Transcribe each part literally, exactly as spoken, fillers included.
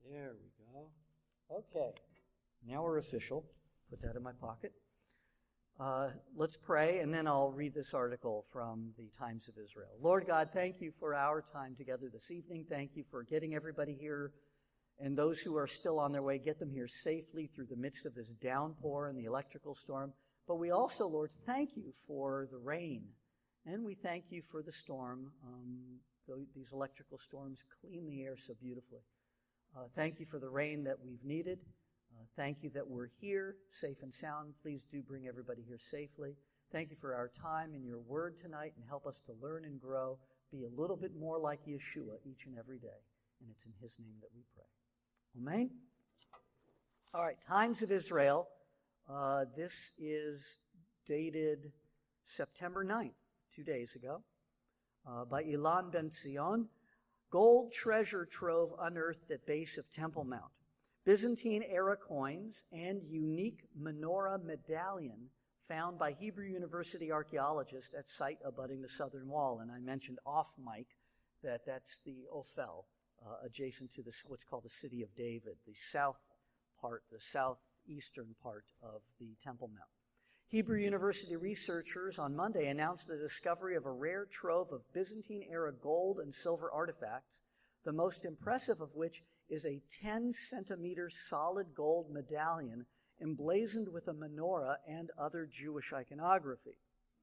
There we go. Okay, now we're official. Put that in my pocket. Uh, let's pray, and then I'll read this article from the Times of Israel. Lord God, thank you for our time together this evening. Thank you for getting everybody here, and those who are still on their way, get them here safely through the midst of this downpour and the electrical storm. But we also, Lord, thank you for the rain, and we thank you for the storm. Um, these electrical storms clean the air so beautifully. Uh, thank you for the rain that we've needed. Uh, thank you that we're here, safe and sound. Please do bring everybody here safely. Thank you for our time in your word tonight, and help us to learn and grow, be a little bit more like Yeshua each and every day. And it's in his name that we pray. Amen? All right, Times of Israel. Uh, this is dated September ninth, two days ago, uh, by Ilan Ben Zion. Gold treasure trove unearthed at base of Temple Mount. Byzantine-era coins and unique menorah medallion found by Hebrew University archaeologists at site abutting the southern wall. And I mentioned off mic that that's the Ophel, uh, adjacent to this, what's called the City of David, the south part, the southeastern part of the Temple Mount. Hebrew University researchers on Monday announced the discovery of a rare trove of Byzantine-era gold and silver artifacts, the most impressive of which is a ten centimeter solid gold medallion emblazoned with a menorah and other Jewish iconography.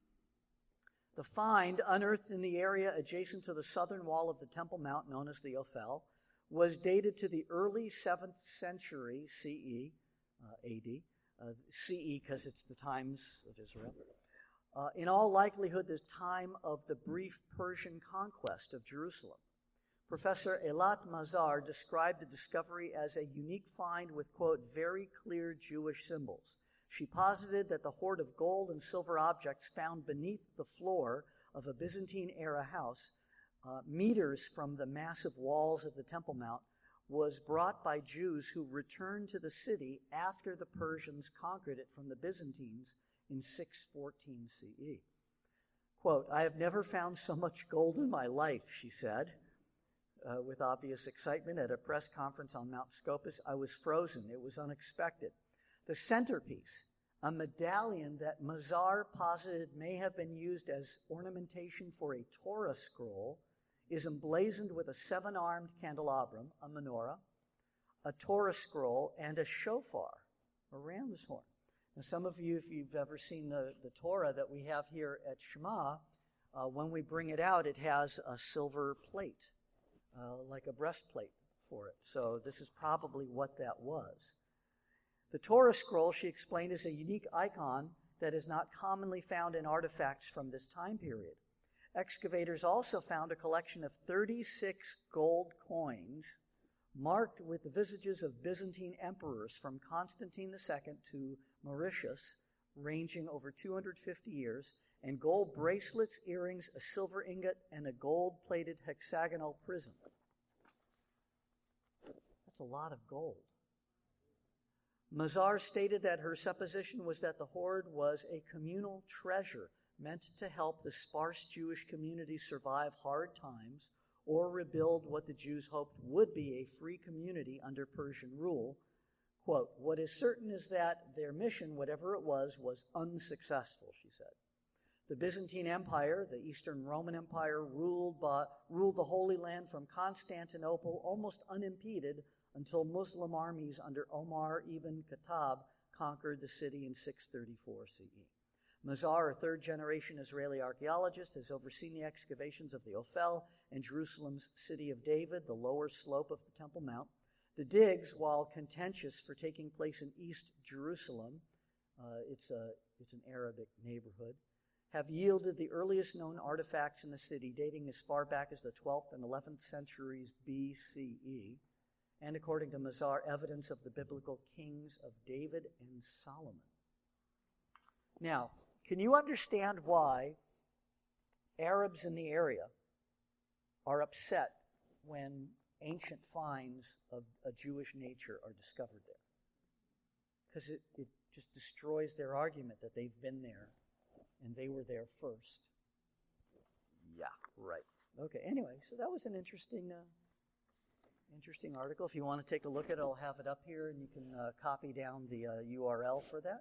The find, unearthed in the area adjacent to the southern wall of the Temple Mount known as the Ophel, was dated to the early seventh century C E, uh, A D, uh, C E because it's the times of Israel. Uh, in all likelihood, the time of the brief Persian conquest of Jerusalem. Professor Eilat Mazar described the discovery as a unique find with, quote, very clear Jewish symbols. She posited that the hoard of gold and silver objects found beneath the floor of a Byzantine-era house, uh, meters from the massive walls of the Temple Mount, was brought by Jews who returned to the city after the Persians conquered it from the Byzantines in six fourteen C E. Quote, I have never found so much gold in my life, she said. Uh, with obvious excitement at a press conference on Mount Scopus. I was frozen. It was unexpected. The centerpiece, a medallion that Mazar posited may have been used as ornamentation for a Torah scroll, is emblazoned with a seven-armed candelabrum, a menorah, a Torah scroll, and a shofar, a ram's horn. Now, some of you, if you've ever seen the, the Torah that we have here at Shema, uh, when we bring it out, it has a silver plate. Uh, like a breastplate for it. So this is probably what that was. The Torah scroll, she explained, is a unique icon that is not commonly found in artifacts from this time period. Excavators also found a collection of thirty-six gold coins marked with the visages of Byzantine emperors from Constantine the Second to Mauritius, ranging over two hundred fifty years, and gold bracelets, earrings, a silver ingot, and a gold-plated hexagonal prism. That's a lot of gold. Mazar stated that her supposition was that the hoard was a communal treasure meant to help the sparse Jewish community survive hard times or rebuild what the Jews hoped would be a free community under Persian rule. Quote, what is certain is that their mission, whatever it was, was unsuccessful, she said. The Byzantine Empire, the Eastern Roman Empire, ruled, by, ruled the Holy Land from Constantinople almost unimpeded until Muslim armies under Omar ibn Khattab conquered the city in six thirty-four C E. Mazar, a third-generation Israeli archaeologist, has overseen the excavations of the Ophel and Jerusalem's City of David, the lower slope of the Temple Mount. The digs, while contentious for taking place in East Jerusalem, uh, it's, a, it's an Arabic neighborhood, have yielded the earliest known artifacts in the city, dating as far back as the twelfth and eleventh centuries B C E, and according to Mazar, evidence of the biblical kings of David and Solomon. Now, can you understand why Arabs in the area are upset when ancient finds of a Jewish nature are discovered there? Because it, it just destroys their argument that they've been there and they were there first. Yeah, right. Okay, anyway, so that was an interesting uh, interesting article. If you want to take a look at it, I'll have it up here, and you can uh, copy down the uh, U R L for that.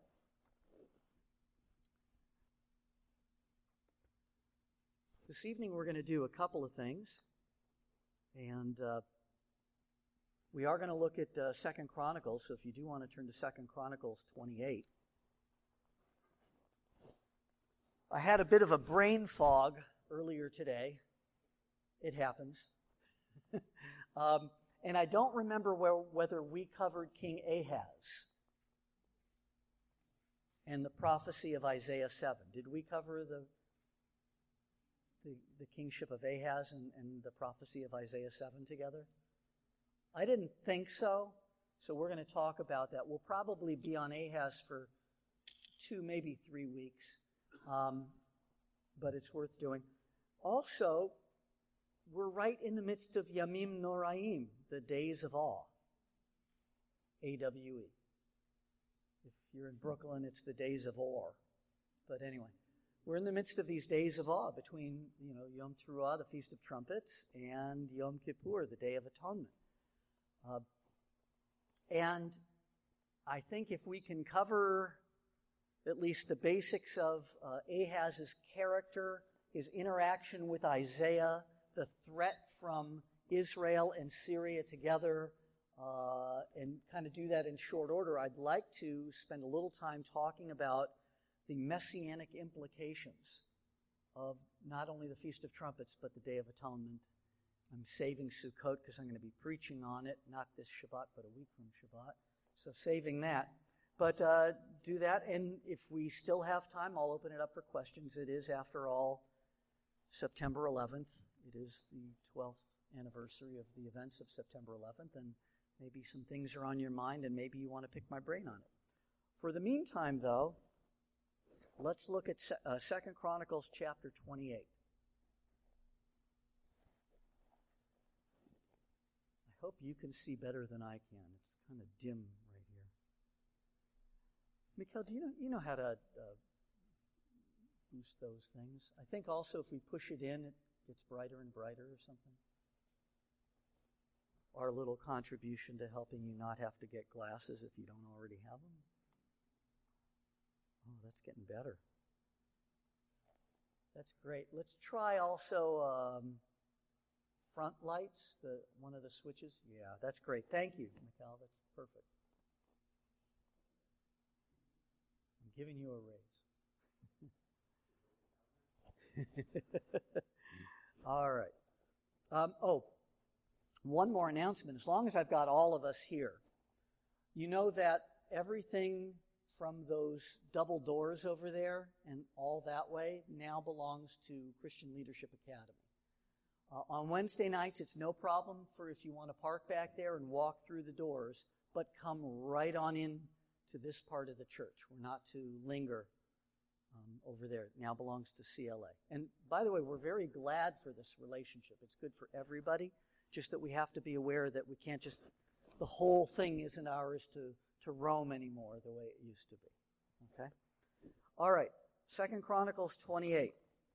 This evening we're going to do a couple of things, and uh, we are going to look at uh, Second Chronicles, so if you do want to turn to Second Chronicles twenty-eight. I had a bit of a brain fog earlier today. It happens. um, and I don't remember where, whether we covered King Ahaz and the prophecy of Isaiah seven. Did we cover the the, the kingship of Ahaz and, and the prophecy of Isaiah seven together? I didn't think so, so we're going to talk about that. We'll probably be on Ahaz for two, maybe three weeks, um, but it's worth doing. Also, we're right in the midst of Yamim Noraim, the days of awe, A W E. If you're in Brooklyn, it's the days of awe. But anyway, we're in the midst of these days of awe between, you know, Yom Teruah, the Feast of Trumpets, and Yom Kippur, the Day of Atonement. Uh, and I think if we can cover at least the basics of uh, Ahaz's character, his interaction with Isaiah, the threat from Israel and Syria together, uh, and kind of do that in short order, I'd like to spend a little time talking about the messianic implications of not only the Feast of Trumpets, but the Day of Atonement. I'm saving Sukkot because I'm going to be preaching on it, not this Shabbat, but a week from Shabbat. So saving that. But uh, do that, and if we still have time, I'll open it up for questions. It is, after all, September eleventh. It is the twelfth anniversary of the events of September eleventh, and maybe some things are on your mind, and maybe you want to pick my brain on it. For the meantime, though, let's look at uh, Second Chronicles chapter twenty-eight. I hope you can see better than I can. It's kind of dim right here. Mikhail, do you know, you know how to uh, boost those things? I think also if we push it in, it gets brighter and brighter or something. Our little contribution to helping you not have to get glasses if you don't already have them. Oh, that's getting better. That's great. Let's try also um, front lights, the one of the switches. Yeah, that's great. Thank you, Mikhail. That's perfect. I'm giving you a raise. All right. Um, oh, one more announcement. As long as I've got all of us here, you know that everything from those double doors over there and all that way now belongs to Christian Leadership Academy. Uh, on Wednesday nights, it's no problem for if you want to park back there and walk through the doors, but come right on in to this part of the church. We're not to linger um, over there. It now belongs to C L A. And by the way, we're very glad for this relationship. It's good for everybody, just that we have to be aware that we can't just, the whole thing isn't ours to, to roam anymore the way it used to be. Okay? All right, Second Chronicles twenty-eight.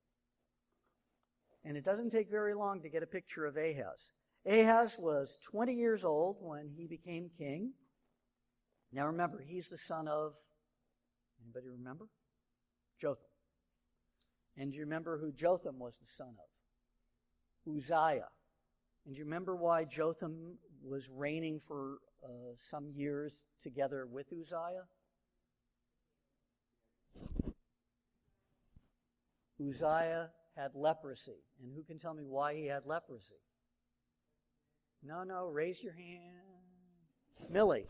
And it doesn't take very long to get a picture of Ahaz. Ahaz was twenty years old when he became king. Now remember, he's the son of, anybody remember? Jotham. And do you remember who Jotham was the son of? Uzziah. And do you remember why Jotham was reigning for uh, some years together with Uzziah? Uzziah had leprosy. And who can tell me why he had leprosy? No, no, raise your hand. Millie.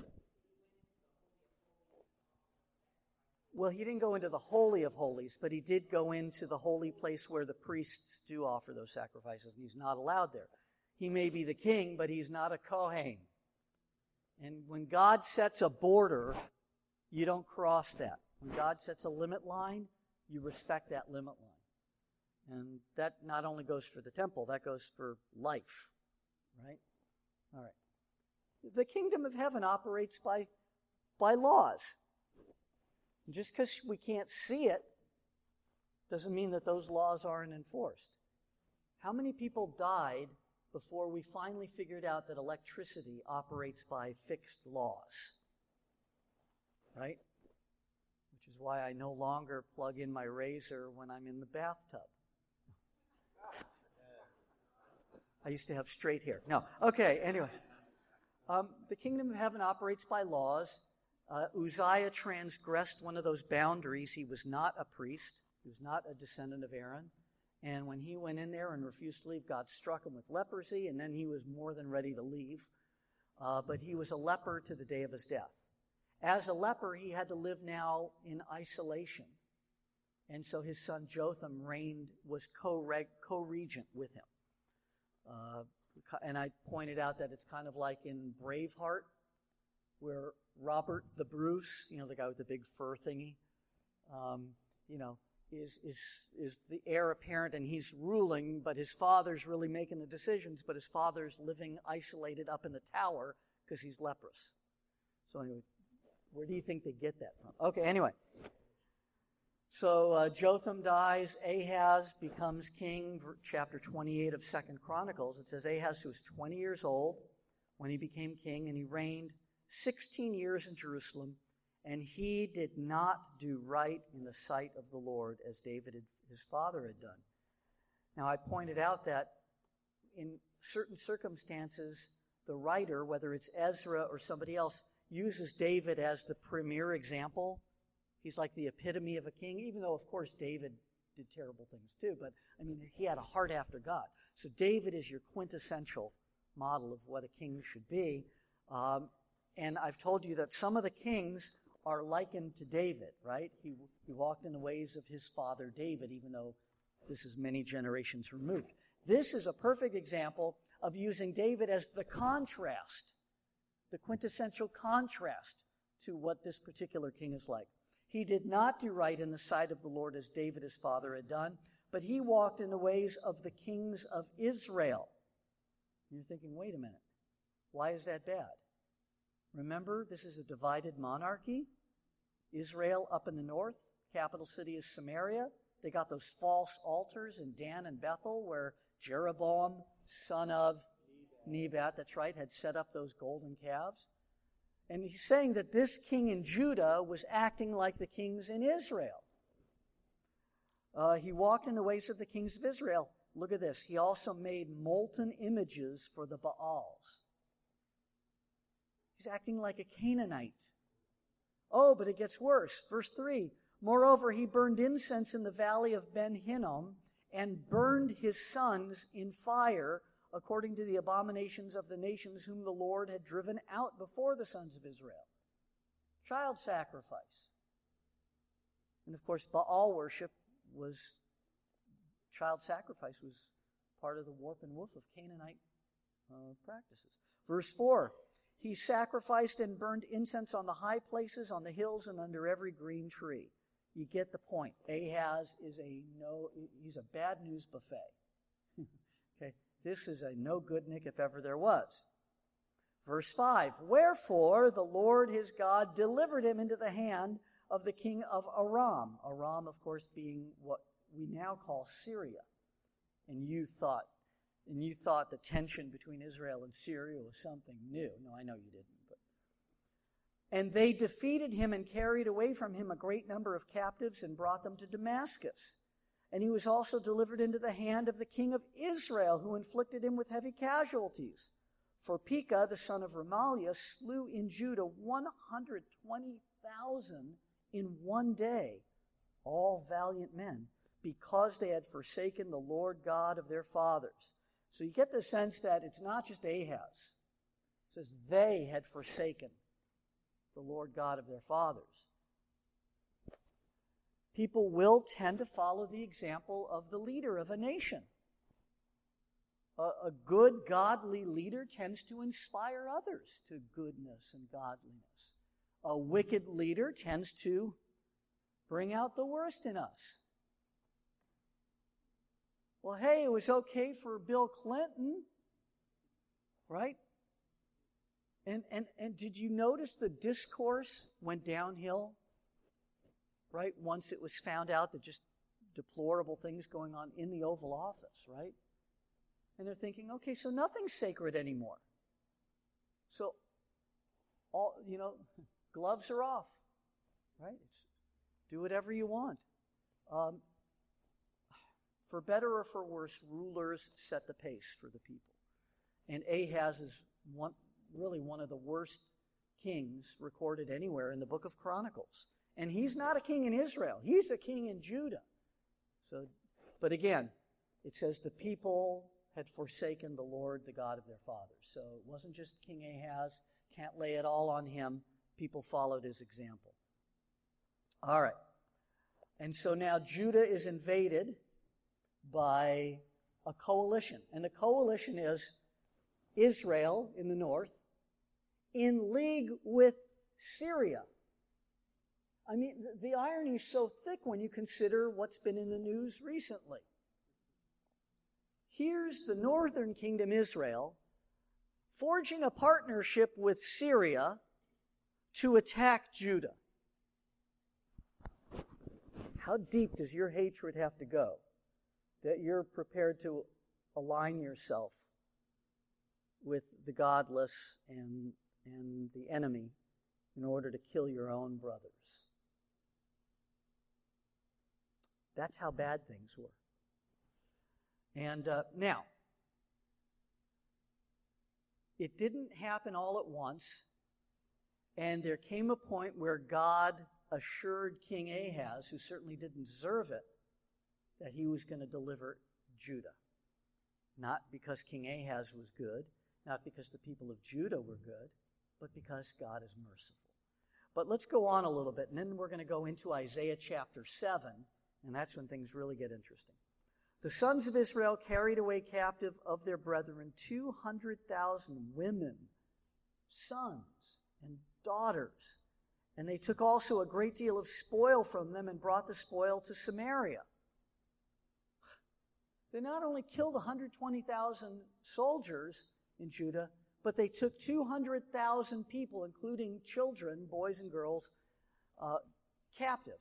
Well, he didn't go into the Holy of Holies, but he did go into the holy place where the priests do offer those sacrifices, and he's not allowed there. He may be the king, but he's not a Kohen. And when God sets a border, you don't cross that. When God sets a limit line, you respect that limit line. And that not only goes for the temple, that goes for life. Right? All right. The kingdom of heaven operates by, by laws. Just because we can't see it doesn't mean that those laws aren't enforced. How many people died before we finally figured out that electricity operates by fixed laws. Right? Which is why I no longer plug in my razor when I'm in the bathtub. I used to have straight hair. No. Okay, anyway. Um, the kingdom of heaven operates by laws. Uh, Uzziah transgressed one of those boundaries. He was not a priest. He was not a descendant of Aaron. And when he went in there and refused to leave, God struck him with leprosy, and then he was more than ready to leave. Uh, but he was a leper to the day of his death. As a leper, he had to live now in isolation. And so his son Jotham reigned, was co-reg, co-regent with him. Uh, and I pointed out that it's kind of like in Braveheart, where Robert the Bruce, you know, the guy with the big fur thingy, um, you know, is is is the heir apparent, and he's ruling, but his father's really making the decisions, but his father's living isolated up in the tower because he's leprous. So anyway, where do you think they get that from? Okay, anyway. So uh, Jotham dies, Ahaz becomes king, chapter twenty-eight of Second Chronicles. It says Ahaz was twenty years old when he became king, and he reigned sixteen years in Jerusalem, and he did not do right in the sight of the Lord as David, had, his father, had done. Now, I pointed out that in certain circumstances, the writer, whether it's Ezra or somebody else, uses David as the premier example. He's like the epitome of a king, even though, of course, David did terrible things too. But, I mean, he had a heart after God. So David is your quintessential model of what a king should be. Um, and I've told you that some of the kings are likened to David, right? He, he walked in the ways of his father David, even though this is many generations removed. This is a perfect example of using David as the contrast, the quintessential contrast to what this particular king is like. He did not do right in the sight of the Lord as David his father had done, but he walked in the ways of the kings of Israel. You're thinking, wait a minute, why is that bad? Remember, this is a divided monarchy. Israel up in the north, capital city is Samaria. They got those false altars in Dan and Bethel where Jeroboam, son of Nebat, that's right, had set up those golden calves. And he's saying that this king in Judah was acting like the kings in Israel. Uh, he walked in the ways of the kings of Israel. Look at this. He also made molten images for the Baals. He's acting like a Canaanite. Oh, but it gets worse. Verse three. Moreover, he burned incense in the valley of Ben Hinnom and burned his sons in fire, according to the abominations of the nations whom the Lord had driven out before the sons of Israel. Child sacrifice. And of course, Baal worship was, child sacrifice was part of the warp and woof of Canaanite uh, practices. Verse four, he sacrificed and burned incense on the high places, on the hills, and under every green tree. You get the point. Ahaz is a no, he's a bad news buffet. Okay. This is a no-good-nick if ever there was. Verse five, wherefore the Lord his God delivered him into the hand of the king of Aram. Aram, of course, being what we now call Syria. And you thought, and you thought the tension between Israel and Syria was something new. No, I know you didn't. But. And they defeated him and carried away from him a great number of captives and brought them to Damascus. And he was also delivered into the hand of the king of Israel, who inflicted him with heavy casualties. For Pekah, the son of Remaliah, slew in Judah one hundred twenty thousand in one day, all valiant men, because they had forsaken the Lord God of their fathers. So you get the sense that it's not just Ahaz. It says they had forsaken the Lord God of their fathers. People will tend to follow the example of the leader of a nation. A, a good, godly leader tends to inspire others to goodness and godliness. A wicked leader tends to bring out the worst in us. Well, hey, it was okay for Bill Clinton, right? And, and, and did you notice the discourse went downhill? Right? Once it was found out that just deplorable things going on in the Oval Office, right? And they're thinking, okay, so nothing's sacred anymore. So, all you know, gloves are off, right? It's, do whatever you want. Um, for better or for worse, rulers set the pace for the people. And Ahaz is one, really one of the worst kings recorded anywhere in the book of Chronicles. And he's not a king in Israel. He's a king in Judah. So, but again, it says the people had forsaken the Lord, the God of their fathers. So it wasn't just King Ahaz. Can't lay it all on him. People followed his example. All right. And so now Judah is invaded by a coalition. And the coalition is Israel in the north in league with Syria. I mean, the irony is so thick when you consider what's been in the news recently. Here's the northern kingdom, Israel, forging a partnership with Syria to attack Judah. How deep does your hatred have to go that you're prepared to align yourself with the godless and, and the enemy in order to kill your own brothers? That's how bad things were. And uh, now, it didn't happen all at once, and there came a point where God assured King Ahaz, who certainly didn't deserve it, that he was going to deliver Judah. Not because King Ahaz was good, not because the people of Judah were good, but because God is merciful. But let's go on a little bit, and then we're going to go into Isaiah chapter seven, and that's when things really get interesting. The sons of Israel carried away captive of their brethren two hundred thousand women, sons, and daughters. And they took also a great deal of spoil from them and brought the spoil to Samaria. They not only killed one hundred twenty thousand soldiers in Judah, but they took two hundred thousand people, including children, boys and girls, uh, captive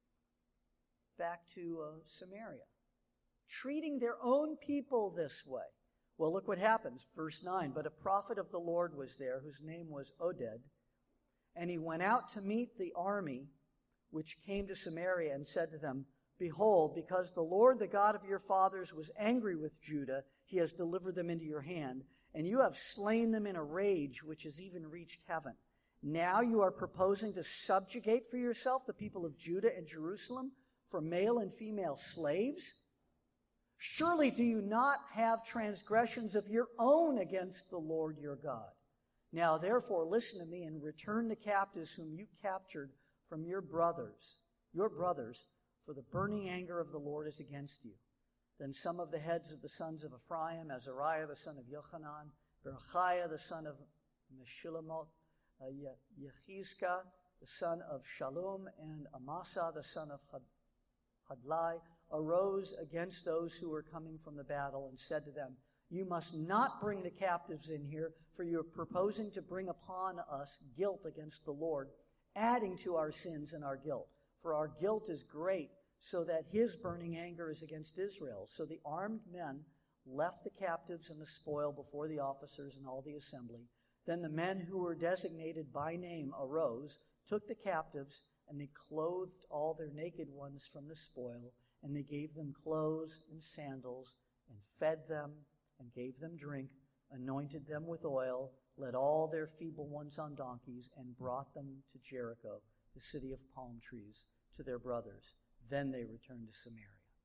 back to uh, Samaria. Treating their own people this way. Well, look what happens. Verse nine, but a prophet of the Lord was there, whose name was Oded, and he went out to meet the army which came to Samaria and said to them, behold, because the Lord, the God of your fathers, was angry with Judah, he has delivered them into your hand, and you have slain them in a rage which has even reached heaven. Now you are proposing to subjugate for yourself the people of Judah and Jerusalem for male and female slaves? Surely do you not have transgressions of your own against the Lord your God? Now therefore listen to me and return the captives whom you captured from your brothers, your brothers, for the burning anger of the Lord is against you. Then some of the heads of the sons of Ephraim, Azariah the son of Yochanan, Berechiah the son of Meshillamoth, uh, Yechizkah the son of Shallum, and Amasa the son of Hadlai, arose against those who were coming from the battle and said to them, you must not bring the captives in here, for you are proposing to bring upon us guilt against the Lord, adding to our sins and our guilt. For our guilt is great, so that his burning anger is against Israel. So the armed men left the captives and the spoil before the officers and all the assembly. Then the men who were designated by name arose, took the captives, and they clothed all their naked ones from the spoil, and they gave them clothes and sandals, and fed them, and gave them drink, anointed them with oil, led all their feeble ones on donkeys, and brought them to Jericho, the city of palm trees, to their brothers. Then they returned to Samaria.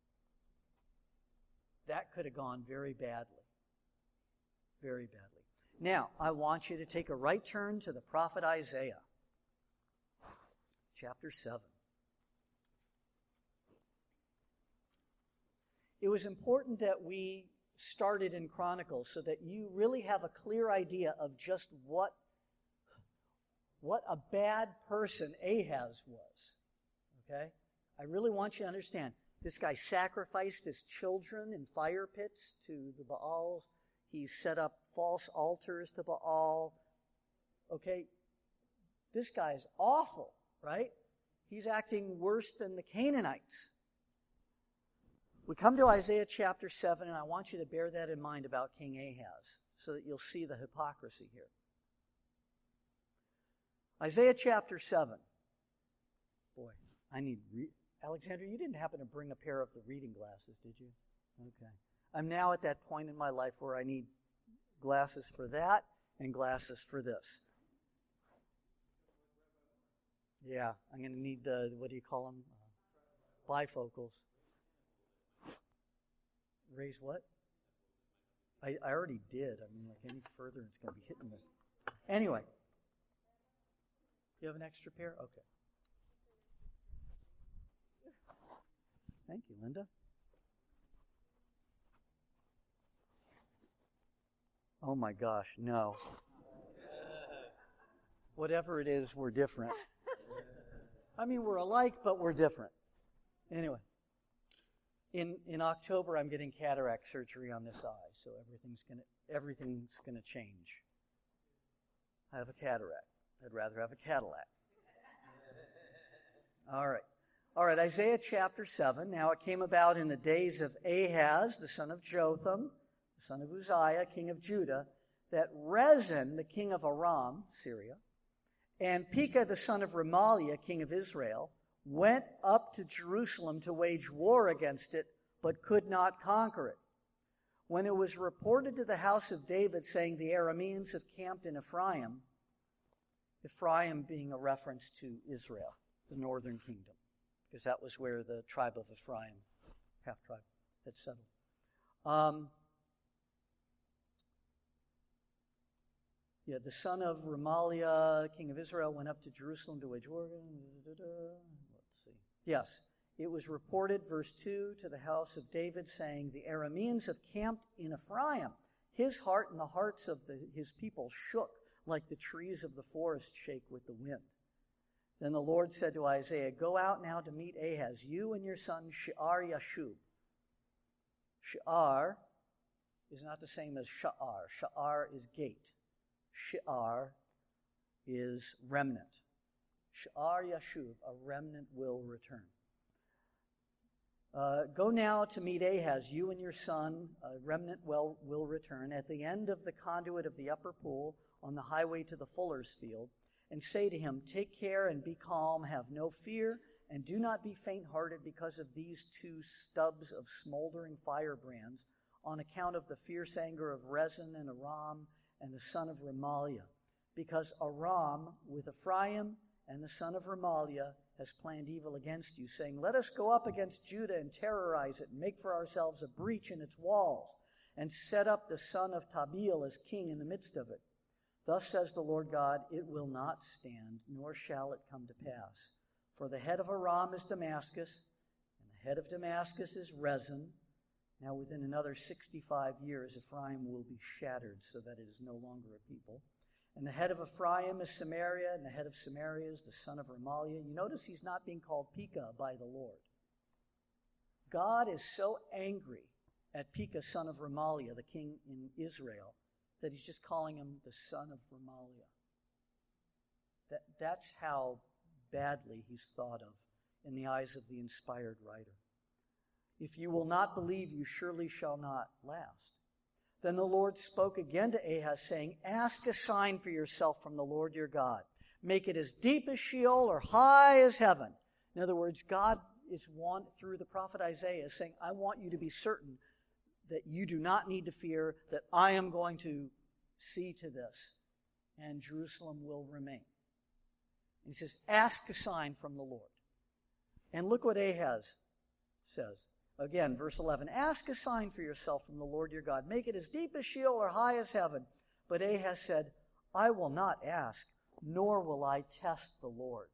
That could have gone very badly. Very badly. Now, I want you to take a right turn to the prophet Isaiah, chapter seven. It was important that we started in Chronicles so that you really have a clear idea of just what, what a bad person Ahaz was. Okay? I really want you to understand. This guy sacrificed his children in fire pits to the Baals. He set up false altars to Baal. Okay? This guy's awful, right? He's acting worse than the Canaanites. We come to Isaiah chapter seven, and I want you to bear that in mind about King Ahaz, so that you'll see the hypocrisy here. Isaiah chapter seven. Boy, I need... Re- Alexandra, you didn't happen to bring a pair of the reading glasses, did you? Okay. I'm now at that point in my life where I need glasses for that and glasses for this. Yeah, I'm going to need the, what do you call them? Uh, bifocals. Raise what? I, I already did. I mean, like any further, it's going to be hitting me. Anyway. You have an extra pair? Okay. Thank you, Linda. Oh my gosh, no. Whatever it is, we're different. I mean, we're alike, but we're different. Anyway, in in October, I'm getting cataract surgery on this eye, so everything's gonna everything's gonna change. I have a cataract. I'd rather have a Cadillac. All right. All right, Isaiah chapter seven. Now it came about in the days of Ahaz, the son of Jotham, the son of Uzziah, king of Judah, that Rezin, the king of Aram, Syria, and Pekah, the son of Remaliah, king of Israel, went up to Jerusalem to wage war against it, but could not conquer it. When it was reported to the house of David, saying, the Arameans have camped in Ephraim, Ephraim being a reference to Israel, the northern kingdom, because that was where the tribe of Ephraim, half-tribe, had settled. Um, yeah, the son of Remaliah, king of Israel, went up to Jerusalem to wage war. Let's see. Yes, it was reported, verse two, to the house of David, saying, the Arameans have camped in Ephraim. His heart and the hearts of the, his people shook like the trees of the forest shake with the wind. Then the Lord said to Isaiah, go out now to meet Ahaz, you and your son Shear-Yashub. Shear is not the same as Sha'ar. Sha'ar is gate. Shear is remnant. Shear-Yashub, a remnant will return. Uh, go now to meet Ahaz, you and your son, a remnant will, will return, at the end of the conduit of the upper pool on the highway to the fuller's field, and say to him, take care and be calm, have no fear, and do not be faint-hearted because of these two stubs of smoldering firebrands, on account of the fierce anger of Rezin and Aram and the son of Remaliah. Because Aram with Ephraim and the son of Remaliah has planned evil against you, saying, let us go up against Judah and terrorize it, and make for ourselves a breach in its walls, and set up the son of Tabeel as king in the midst of it. Thus says the Lord God, it will not stand, nor shall it come to pass. For the head of Aram is Damascus, and the head of Damascus is Rezin. Now within another sixty-five years, Ephraim will be shattered, so that it is no longer a people. And the head of Ephraim is Samaria, and the head of Samaria is the son of Remaliah. You notice he's not being called Pekah by the Lord. God is so angry at Pekah, son of Remaliah, the king in Israel, that he's just calling him the son of Remaliah. That, that's how badly he's thought of in the eyes of the inspired writer. If you will not believe, you surely shall not last. Then the Lord spoke again to Ahaz, saying, ask a sign for yourself from the Lord your God. Make it as deep as Sheol or high as heaven. In other words, God is one, through the prophet Isaiah, saying, I want you to be certain that you do not need to fear, that I am going to see to this, and Jerusalem will remain. He says, ask a sign from the Lord. And look what Ahaz says. Again, verse eleven, ask a sign for yourself from the Lord your God. Make it as deep as Sheol or high as heaven. But Ahaz said, I will not ask, nor will I test the Lord.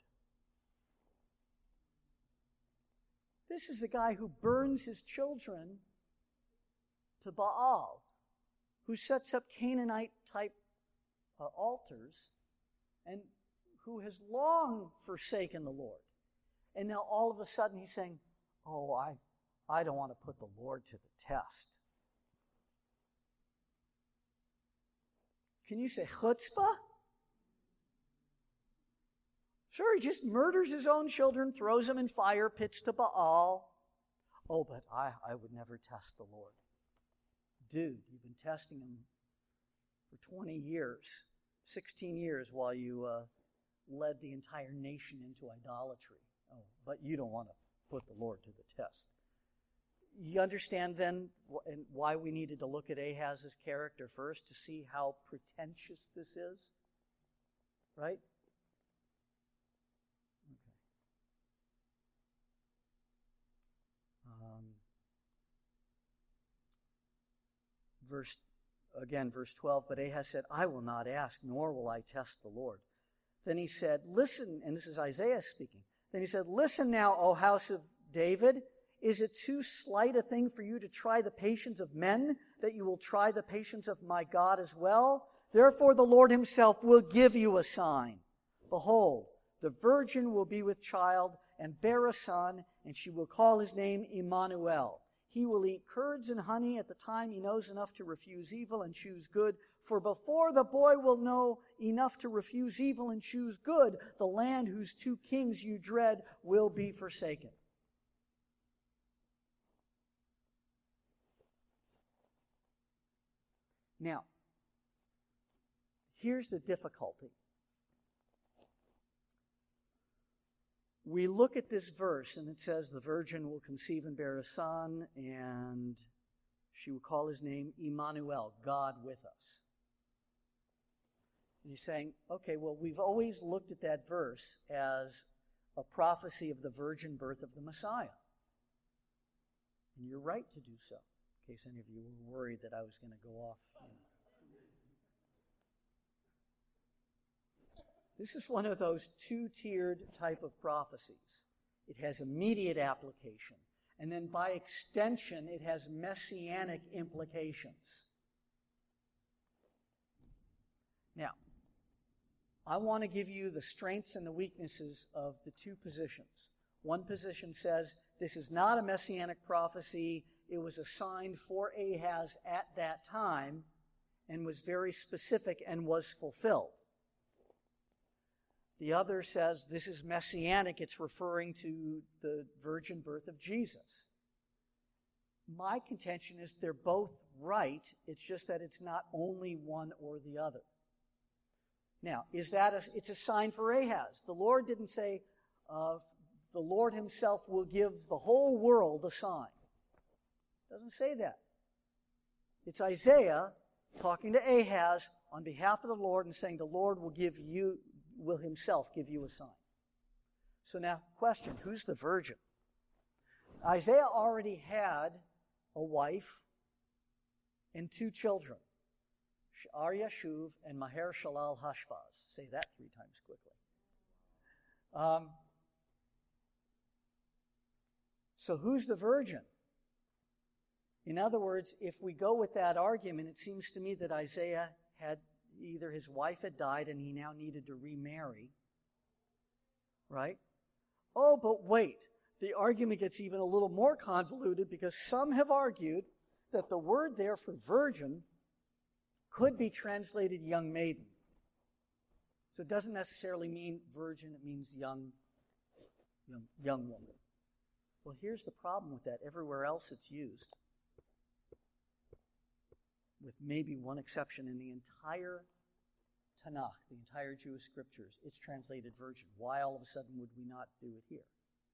This is a guy who burns his children to Baal, who sets up Canaanite-type uh, altars, and who has long forsaken the Lord. And now all of a sudden he's saying, oh, I, I don't want to put the Lord to the test. Can you say chutzpah? Sure, he just murders his own children, throws them in fire pits to Baal. Oh, but I, I would never test the Lord. Dude, you've been testing him for twenty years, sixteen years while you uh, led the entire nation into idolatry. Oh, but you don't want to put the Lord to the test. You understand then why we needed to look at Ahaz's character first to see how pretentious this is? Right? Okay. Um, verse, again, verse twelve, but Ahaz said, I will not ask, nor will I test the Lord. Then he said, listen, and this is Isaiah speaking. Then he said, listen now, O house of David, is it too slight a thing for you to try the patience of men, that you will try the patience of my God as well? Therefore the Lord himself will give you a sign. Behold, the virgin will be with child and bear a son, and she will call his name Emmanuel. He will eat curds and honey at the time he knows enough to refuse evil and choose good. For before the boy will know enough to refuse evil and choose good, the land whose two kings you dread will be forsaken. Now, here's the difficulty. We look at this verse, and it says, the virgin will conceive and bear a son, and she will call his name Emmanuel, God with us. And you're saying, okay, well, we've always looked at that verse as a prophecy of the virgin birth of the Messiah. And you're right to do so. In case any of you were worried that I was going to go off. You know. This is one of those two-tiered type of prophecies. It has immediate application. And then by extension, it has messianic implications. Now, I want to give you the strengths and the weaknesses of the two positions. One position says, this is not a messianic prophecy. It was assigned for Ahaz at that time and was very specific and was fulfilled. The other says this is messianic. It's referring to the virgin birth of Jesus. My contention is they're both right. It's just that it's not only one or the other. Now, is that a, it's a sign for Ahaz. The Lord didn't say, uh, the Lord himself will give the whole world a sign. It doesn't say that. It's Isaiah talking to Ahaz on behalf of the Lord and saying the Lord will give you, will himself give you a sign. So now, question, who's the virgin? Isaiah already had a wife and two children, Ar-Yashuv and Maher-Shalal-Hashbaz. Say that three times quickly. Um, so who's the virgin? In other words, if we go with that argument, it seems to me that Isaiah had either his wife had died and he now needed to remarry, right? Oh, but wait, the argument gets even a little more convoluted because some have argued that the word there for virgin could be translated young maiden. So it doesn't necessarily mean virgin, it means young, young, young woman. Well, here's the problem with that. Everywhere else it's used, with maybe one exception in the entire Tanakh, the entire Jewish scriptures, it's translated virgin. Why all of a sudden would we not do it here?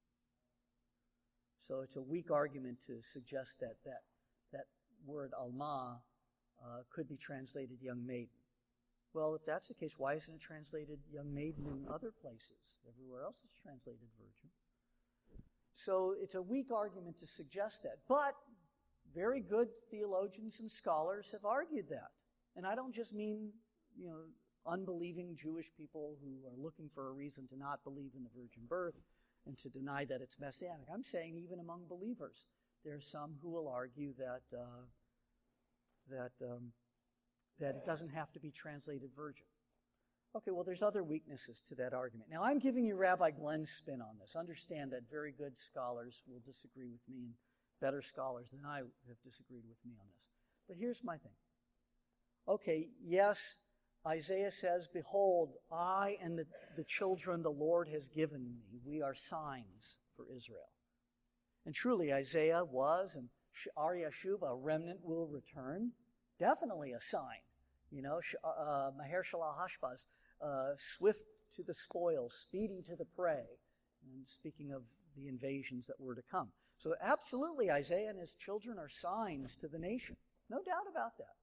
So it's a weak argument to suggest that that, that word alma uh, could be translated young maiden. Well, if that's the case, why isn't it translated young maiden in other places? Everywhere else it's translated virgin. So it's a weak argument to suggest that. But very good theologians and scholars have argued that. And I don't just mean, you know, unbelieving Jewish people who are looking for a reason to not believe in the virgin birth and to deny that it's messianic. I'm saying even among believers, there's some who will argue that uh, that um, that it doesn't have to be translated virgin. Okay, well, there's other weaknesses to that argument. Now, I'm giving you Rabbi Glenn's spin on this. Understand that very good scholars will disagree with me, and better scholars than I have disagreed with me on this. But here's my thing. Okay, yes, Isaiah says, behold, I and the, the children the Lord has given me, we are signs for Israel. And truly, Isaiah was, and Ar Yashub, a remnant will return. Definitely a sign. You know, uh, Maher Shalal Hashbaz, uh, swift to the spoil, speedy to the prey. And speaking of the invasions that were to come. So absolutely, Isaiah and his children are signs to the nation. No doubt about that.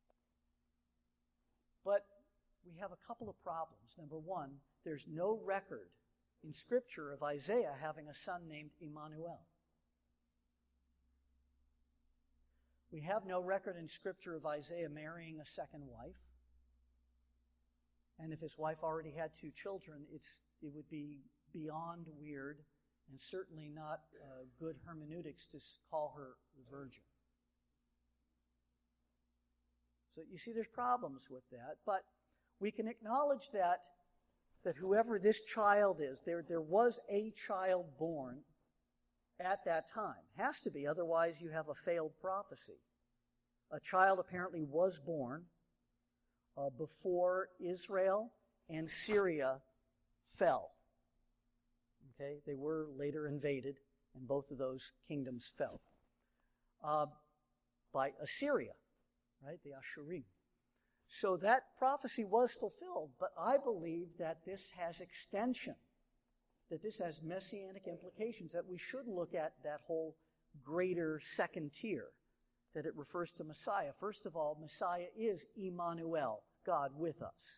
But we have a couple of problems. Number one, there's no record in Scripture of Isaiah having a son named Emmanuel. We have no record in Scripture of Isaiah marrying a second wife. And if his wife already had two children, it's it would be beyond weird and certainly not uh, good hermeneutics to call her the virgin. So you see there's problems with that, but we can acknowledge that that whoever this child is, there, there was a child born at that time. Has to be, otherwise you have a failed prophecy. A child apparently was born uh, before Israel and Syria fell. Okay, they were later invaded, and both of those kingdoms fell uh, by Assyria, right? The Ashurim. So that prophecy was fulfilled, but I believe that this has extension, that this has messianic implications, that we should look at that whole greater second tier, that it refers to Messiah. First of all, Messiah is Emmanuel, God with us.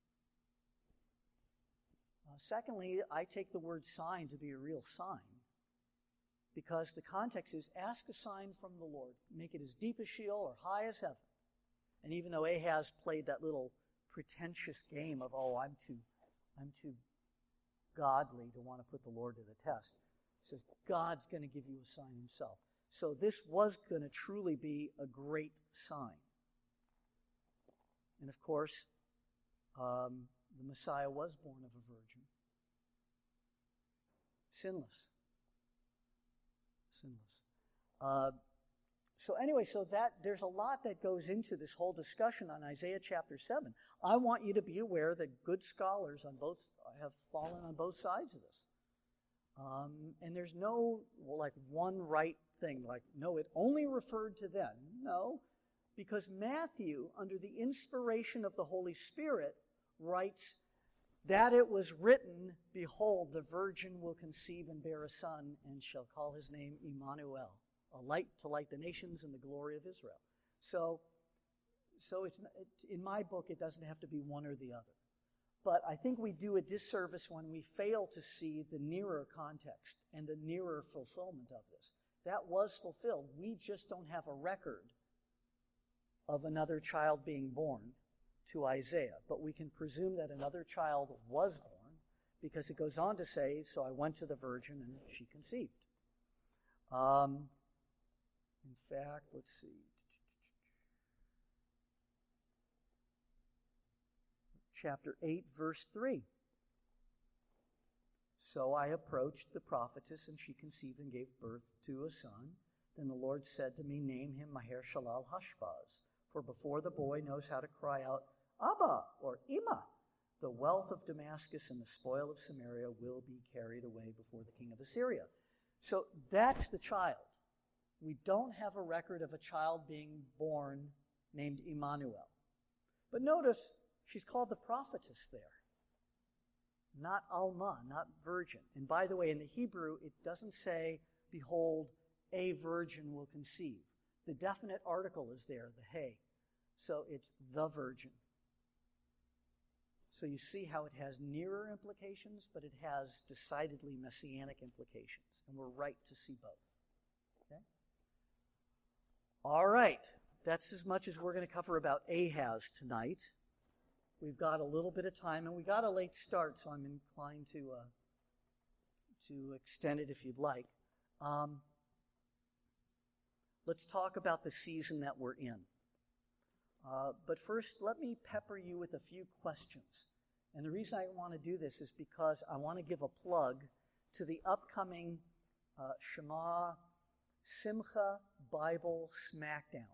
Uh, secondly, I take the word sign to be a real sign, because the context is ask a sign from the Lord. Make it as deep as Sheol or high as heaven. And even though Ahaz played that little pretentious game of, oh, I'm too, I'm too godly to want to put the Lord to the test, he says, God's going to give you a sign himself. So this was going to truly be a great sign. And of course, um, the Messiah was born of a virgin. Sinless. Sinless. Uh, So anyway, so that there's a lot that goes into this whole discussion on Isaiah chapter seven. I want you to be aware that good scholars on both have fallen on both sides of this. Um, and there's no, well, like, one right thing, like, no, it only referred to them. No, because Matthew, under the inspiration of the Holy Spirit, writes that it was written, behold, the virgin will conceive and bear a son, and shall call his name Emmanuel. A light to light the nations and the glory of Israel. So, so it's, it's in my book, it doesn't have to be one or the other. But I think we do a disservice when we fail to see the nearer context and the nearer fulfillment of this. That was fulfilled. We just don't have a record of another child being born to Isaiah. But we can presume that another child was born, because it goes on to say, so I went to the virgin and she conceived. Um... In fact, let's see. Chapter eight, verse three. So I approached the prophetess, and she conceived and gave birth to a son. Then the Lord said to me, name him Maher Shalal Hashbaz, for before the boy knows how to cry out, Abba, or Ima, the wealth of Damascus and the spoil of Samaria will be carried away before the king of Assyria. So that's the child. We don't have a record of a child being born named Emmanuel. But notice, she's called the prophetess there. Not Alma, not virgin. And by the way, in the Hebrew, it doesn't say, behold, a virgin will conceive. The definite article is there, the he. So it's the virgin. So you see how it has nearer implications, but it has decidedly messianic implications. And we're right to see both. Okay? All right, that's as much as we're going to cover about Ahaz tonight. We've got a little bit of time, and we got a late start, so I'm inclined to uh, to extend it if you'd like. Um, let's talk about the season that we're in. Uh, but first, let me pepper you with a few questions. And the reason I want to do this is because I want to give a plug to the upcoming uh, Shema Simcha Bible Smackdown.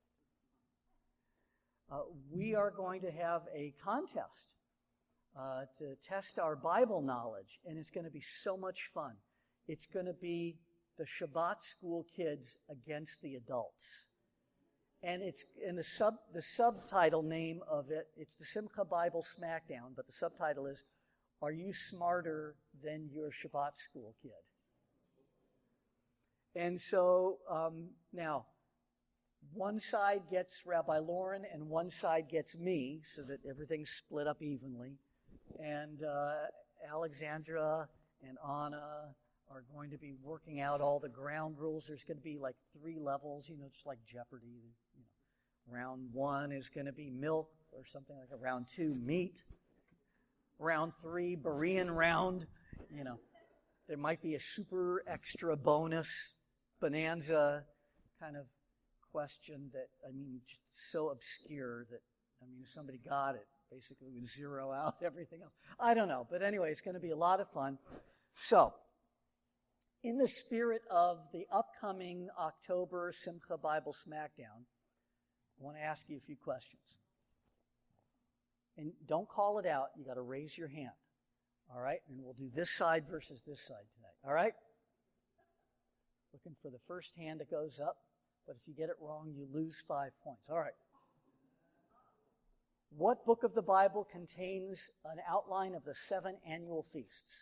Uh, we are going to have a contest uh, to test our Bible knowledge, and it's going to be so much fun. It's going to be the Shabbat school kids against the adults. And it's in the sub the subtitle name of it, it's the Simcha Bible Smackdown, but the subtitle is, Are You Smarter Than Your Shabbat School Kid? And so um, now, one side gets Rabbi Lauren and one side gets me, so that everything's split up evenly. And uh, Alexandra and Anna are going to be working out all the ground rules. There's going to be like three levels, you know, just like Jeopardy. You know, round one is going to be milk or something like that. Round two, meat. Round three, Berean round. You know, there might be a super extra bonus bonanza kind of question that, I mean, just so obscure that, I mean, if somebody got it, basically would zero out everything else. I don't know. But anyway, it's going to be a lot of fun. So, in the spirit of the upcoming October Simcha Bible Smackdown, I want to ask you a few questions. And don't call it out. You got to raise your hand. All right? And we'll do this side versus this side tonight. All right? Looking for the first hand that goes up. But if you get it wrong, you lose five points. All right. What book of the Bible contains an outline of the seven annual feasts?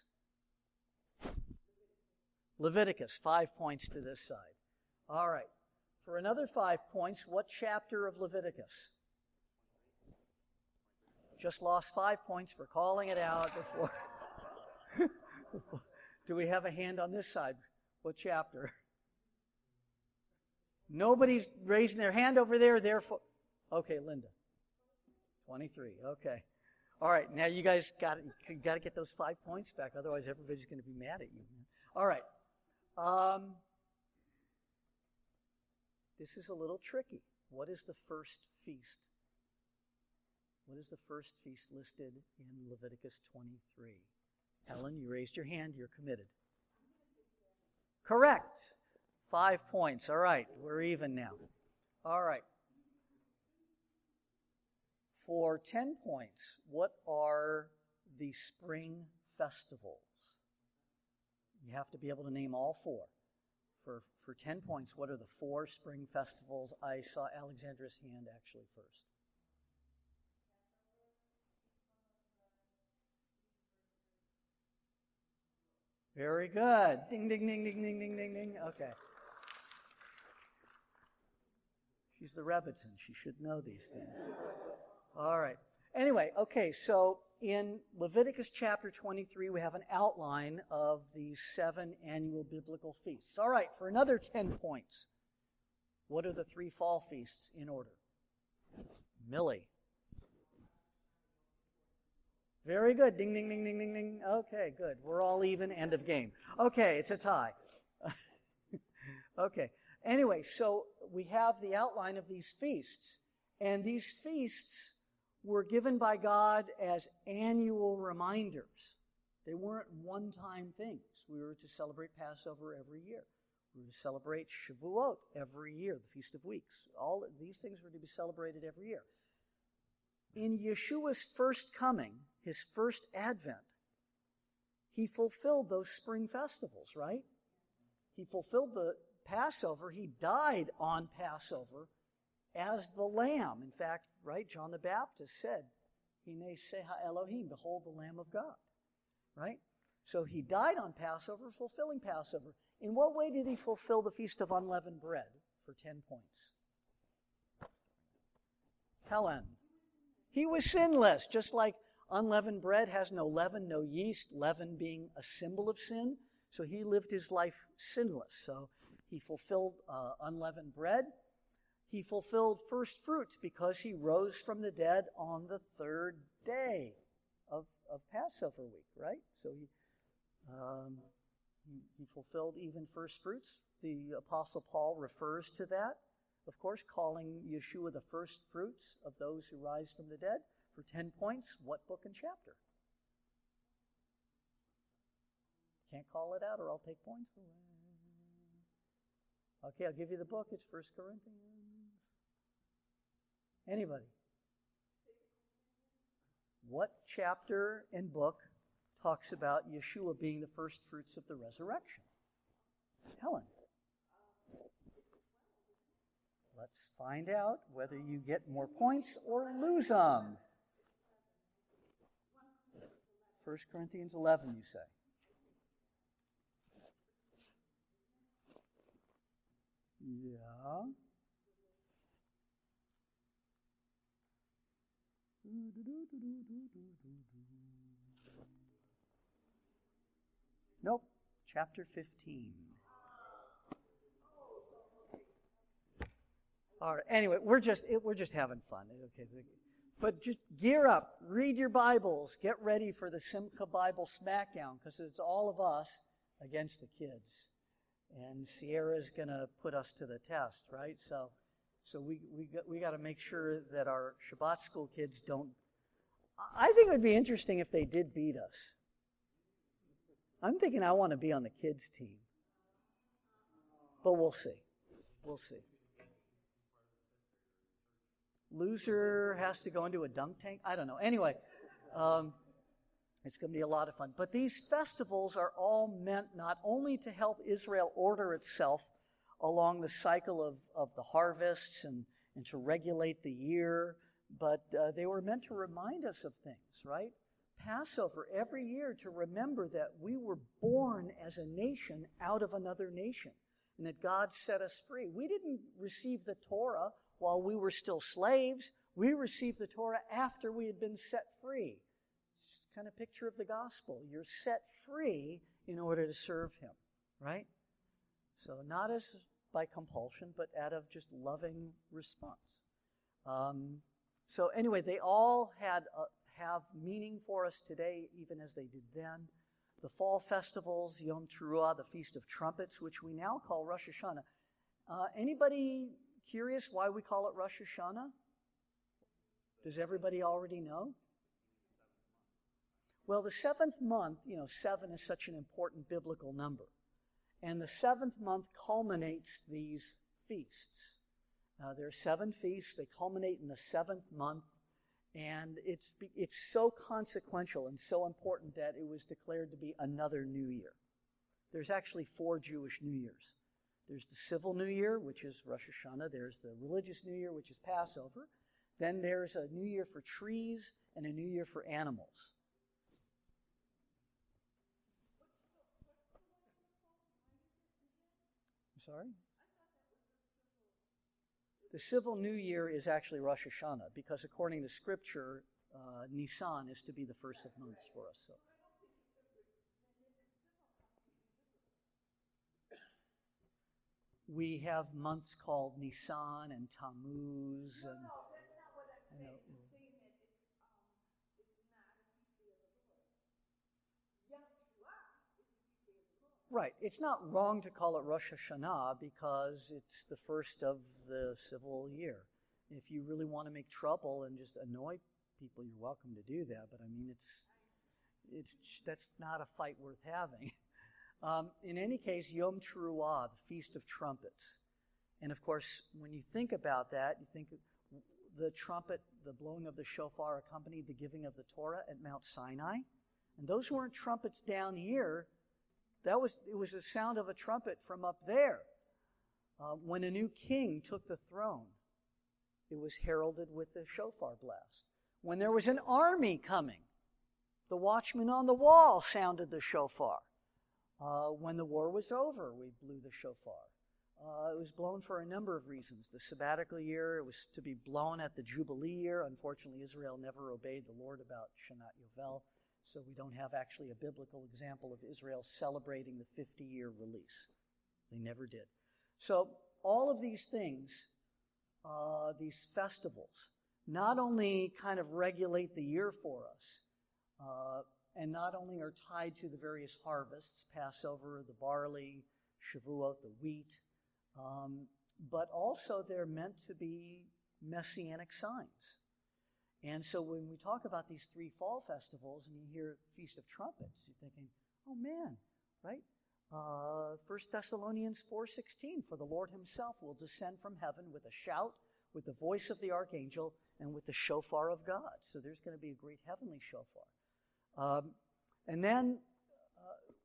Leviticus, five points to this side. All right. For another five points, what chapter of Leviticus? Just lost five points for calling it out before. Do we have a hand on this side? What chapter? Nobody's raising their hand over there, therefore. Okay, Linda. twenty-three. Okay. All right. Now you guys got you got to get those five points back. Otherwise, everybody's going to be mad at you. All right. Um, this is a little tricky. What is the first feast? What is the first feast listed in Leviticus twenty-three? Helen, you raised your hand. You're committed. Correct. Five points. All right. We're even now. All right. For ten points, what are the spring festivals? You have to be able to name all four. For for ten points, what are the four spring festivals? I saw Alexandra's hand actually first. Very good. Ding, ding, ding, ding, ding, ding, ding, ding. Okay. She's the Rebbitzin. She should know these things. All right. Anyway, okay, so in Leviticus chapter twenty-three, we have an outline of these seven annual biblical feasts. All right, for another ten points, what are the three fall feasts in order? Millie. Very good. Ding, ding, ding, ding, ding, ding. Okay, good. We're all even. End of game. Okay, it's a tie. Okay. Anyway, so we have the outline of these feasts. And these feasts were given by God as annual reminders. They weren't one-time things. We were to celebrate Passover every year. We were to celebrate Shavuot every year, the Feast of Weeks. All of these things were to be celebrated every year. In Yeshua's first coming, his first advent, he fulfilled those spring festivals, right? He fulfilled the Passover. He died on Passover as the Lamb. In fact, right, John the Baptist said, Hine Seha Elohim, behold the Lamb of God, right? So he died on Passover, fulfilling Passover. In what way did he fulfill the Feast of Unleavened Bread for ten points? Helen. He was sinless, just like unleavened bread has no leaven, no yeast, leaven being a symbol of sin. So he lived his life sinless. So he fulfilled uh, unleavened bread. He fulfilled first fruits because he rose from the dead on the third day of, of Passover week, right? So he, um, he, he fulfilled even first fruits. The Apostle Paul refers to that, of course, calling Yeshua the first fruits of those who rise from the dead. For ten points, what book and chapter? Can't call it out or I'll take points away. Okay, I'll give you the book. It's First Corinthians. Anybody? What chapter and book talks about Yeshua being the first fruits of the resurrection? Helen. Let's find out whether you get more points or lose them. First Corinthians eleven, you say. Yeah. Nope. Chapter fifteen. All right. Anyway, we're just it, we're just having fun. Okay. But just gear up. Read your Bibles. Get ready for the Simcha Bible Smackdown, because it's all of us against the kids. And Sierra's going to put us to the test, right? So so we we got, we got to make sure that our Shabbat school kids don't. I think it would be interesting if they did beat us. I'm thinking I want to be on the kids' team. But we'll see. We'll see. Loser has to go into a dunk tank? I don't know. Anyway, um, it's going to be a lot of fun. But these festivals are all meant not only to help Israel order itself along the cycle of, of the harvests and, and to regulate the year, but uh, they were meant to remind us of things, right? Passover every year to remember that we were born as a nation out of another nation and that God set us free. We didn't receive the Torah while we were still slaves. We received the Torah after we had been set free. It's kind of a picture of the gospel. You're set free in order to serve Him, right? So not as by compulsion, but out of just loving response. Um, so anyway, they all had a, have meaning for us today, even as they did then. The fall festivals, Yom Teruah, the Feast of Trumpets, which we now call Rosh Hashanah. Uh, anybody curious why we call it Rosh Hashanah? Does everybody already know? Well, the seventh month, you know, seven is such an important biblical number. And the seventh month culminates these feasts. Uh, there are seven feasts. They culminate in the seventh month. And it's it's so consequential and so important that it was declared to be another new year. There's actually four Jewish New Years. There's the civil New Year, which is Rosh Hashanah. There's the religious New Year, which is Passover. Then there's a New Year for trees and a New Year for animals. I'm sorry? The civil New Year is actually Rosh Hashanah because according to Scripture, uh, Nisan is to be the first of months for us. So. We have months called Nisan and Tammuz. No, and, no, that's not what I'm saying. know, I'm saying that it's, um, it's not a feast day of the Lord. Yom Teruah is a feast day of the Lord. Right. It's not wrong to call it Rosh Hashanah because it's the first of the civil year. If you really want to make trouble and just annoy people, you're welcome to do that. But I mean, it's it's that's not a fight worth having. Um, in any case, Yom Teruah, the Feast of Trumpets. And of course, when you think about that, you think the trumpet, the blowing of the shofar accompanied the giving of the Torah at Mount Sinai. And those weren't trumpets down here. That was it was the sound of a trumpet from up there. Uh, when a new king took the throne, it was heralded with the shofar blast. When there was an army coming, the watchman on the wall sounded the shofar. Uh, when the war was over, we blew the shofar. Uh, it was blown for a number of reasons. The sabbatical year, it was to be blown at the Jubilee year. Unfortunately, Israel never obeyed the Lord about Shanat Yovel, so we don't have actually a biblical example of Israel celebrating the fifty-year release. They never did. So all of these things, uh, these festivals, not only kind of regulate the year for us, uh, and not only are tied to the various harvests, Passover, the barley, Shavuot, the wheat, um, but also they're meant to be messianic signs. And so when we talk about these three fall festivals and you hear Feast of Trumpets, you're thinking, oh man, right? Uh, First Thessalonians four sixteen, for the Lord himself will descend from heaven with a shout, with the voice of the archangel, and with the shofar of God. So there's going to be a great heavenly shofar. Um, and then uh,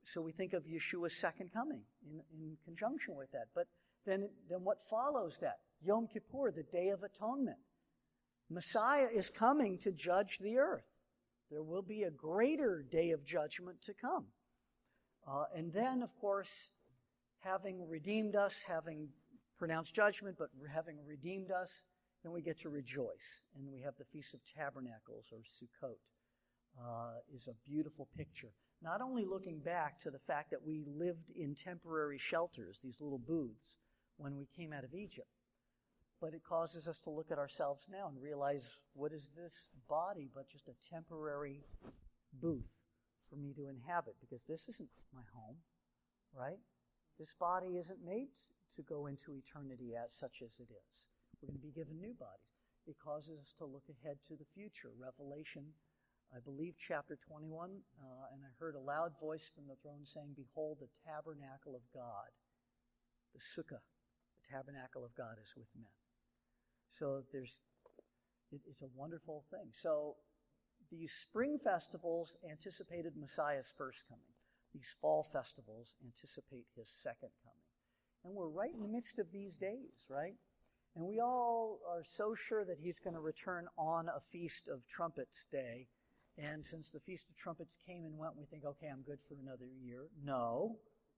so we think of Yeshua's second coming in, in conjunction with that. But then, then what follows that? Yom Kippur, the Day of Atonement. Messiah is coming to judge the earth. There will be a greater day of judgment to come. Uh, and then, of course, having redeemed us, having pronounced judgment, but having redeemed us, then we get to rejoice. And we have the Feast of Tabernacles, or Sukkot, uh, is a beautiful picture. Not only looking back to the fact that we lived in temporary shelters, these little booths, when we came out of Egypt, but it causes us to look at ourselves now and realize, what is this body but just a temporary booth for me to inhabit? Because this isn't my home, right? This body isn't made to go into eternity as such as it is. We're going to be given new bodies. It causes us to look ahead to the future. Revelation, I believe, chapter twenty-one, uh, and I heard a loud voice from the throne saying, "Behold, the tabernacle of God, the sukkah, the tabernacle of God is with men." So there's, it, it's a wonderful thing. So these spring festivals anticipated Messiah's first coming. These fall festivals anticipate his second coming. And we're right in the midst of these days, right? And we all are so sure that he's going to return on a Feast of Trumpets day. And since the Feast of Trumpets came and went, we think, okay, I'm good for another year. No.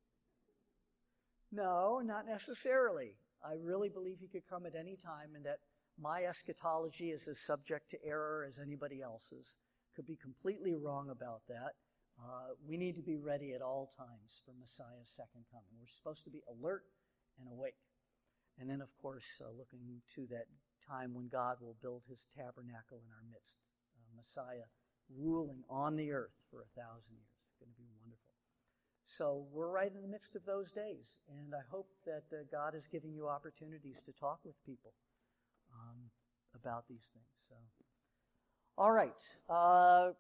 No, not necessarily. I really believe he could come at any time, and that my eschatology is as subject to error as anybody else's. Could be completely wrong about that. Uh, we need to be ready at all times for Messiah's second coming. We're supposed to be alert and awake. And then, of course, uh, looking to that time when God will build his tabernacle in our midst. Uh, Messiah ruling on the earth for a thousand years. It's going to be wonderful. So we're right in the midst of those days. And I hope that uh, God is giving you opportunities to talk with people um, about these things. So, all right. Uh,